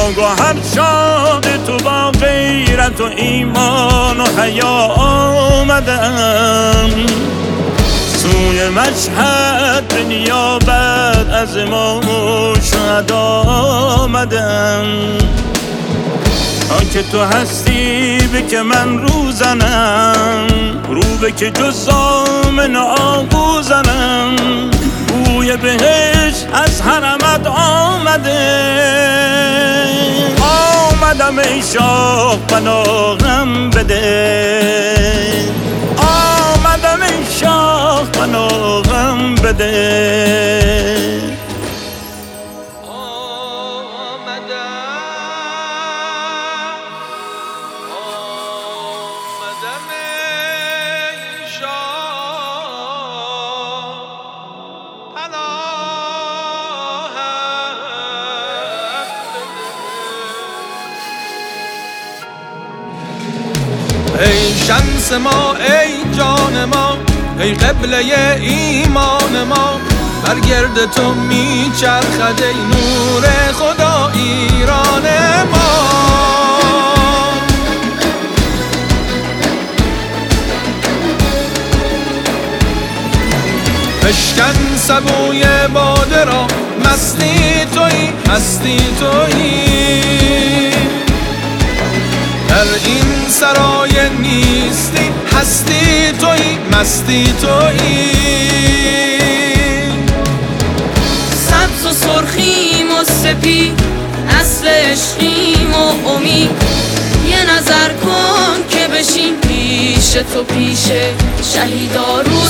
گوهر شاد تو با غیرت و ایمان و حیا آمدم سوی مشهد به نیابت از امام و شهدا آمدم تا که تو هستی به که من رو زنم رو به که جز آمن آغو زنم بوی بهشت از حرمت آمدم ای شاه پناهم بده آمدم ای شاه پناهم بده ای شمس ما ای جان ما ای قبله ایمان ما بر گرد تو میچرخد ای نور خدا ایران ما بشکن سبوی باده را مستی تویی هستی تویی در این سرای نیستی هستی تویی مستی تویی سبز و سرخیم و سپید اصل عشقیم و امید یه نظر کن که بشین پیش تو پیش شهیدا رو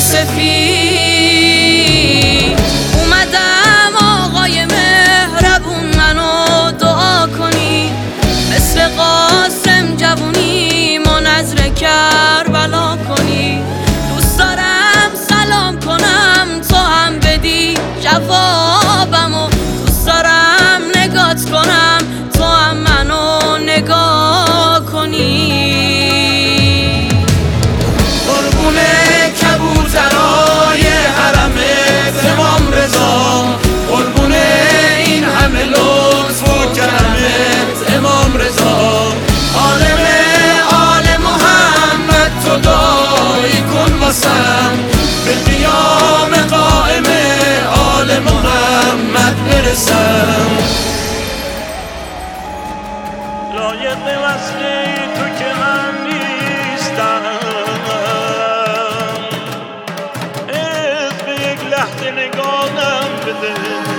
سفید اومدم آقای مهربون منو دعا کنی مثل قاسم جوونیم و نذر کربلا کنی دوست دارم سلام کنم تو هم بدی جوابمو دوست دارم نگات کنم تو هم منو نگاه کنی قربون کبوترای حرم امام رضا قربون این همه لطف و کرمت امام رضا عالم آل محمد تو دایی کن واسم به قیام قائم آل محمد برسم لایق وصل تو که من نیستم به یک لحظه نگاهم بده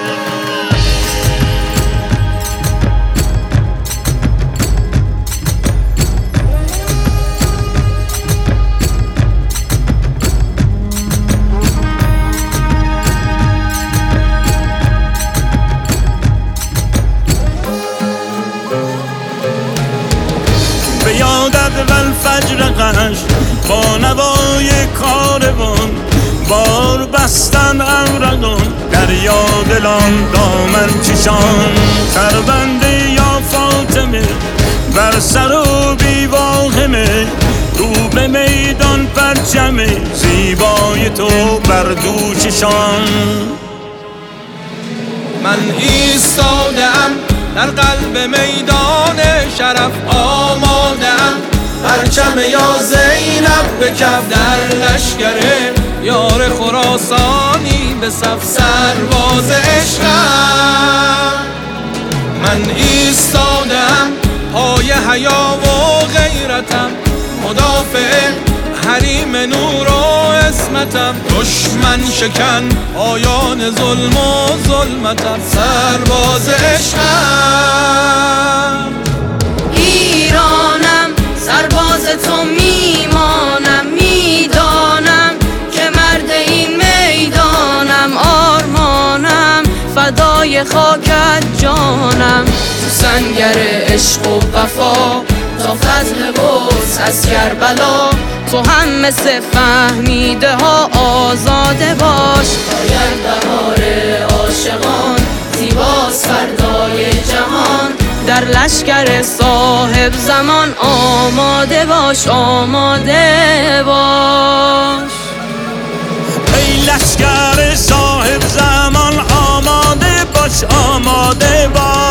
به یادت والفجر قش با نوای کاروان بار بستن امرگان دریا دلان دامن چشان خربنده یا فاطمه بر سر و بیواهمه رو به میدان پرچم زیبای تو بر دوششان من ایستادم در قلب میدان شرف آمادم پرچم یا زینب به کف در لشکر یار خراسانی به صف سرباز عشقم من ایستادم پای حیا و غیرتم مدافع حریم نور و عصمتم دشمن شکن پایان ظلم و ظلمتم سرباز عشقم ایرانم سرباز تو میمانم میدانم که مرد این میدانم آرمانم فدای خاکت جانم تو سنگر عشق و وفا تا فضل قدس از کربلا تو هم مثل فهمیده ها آزاده باش آید بهار عاشقان زیباست فردای جهان در لشکر صاحب زمان آماده باش آماده باش ای لشکر صاحب زمان آماده باش آماده باش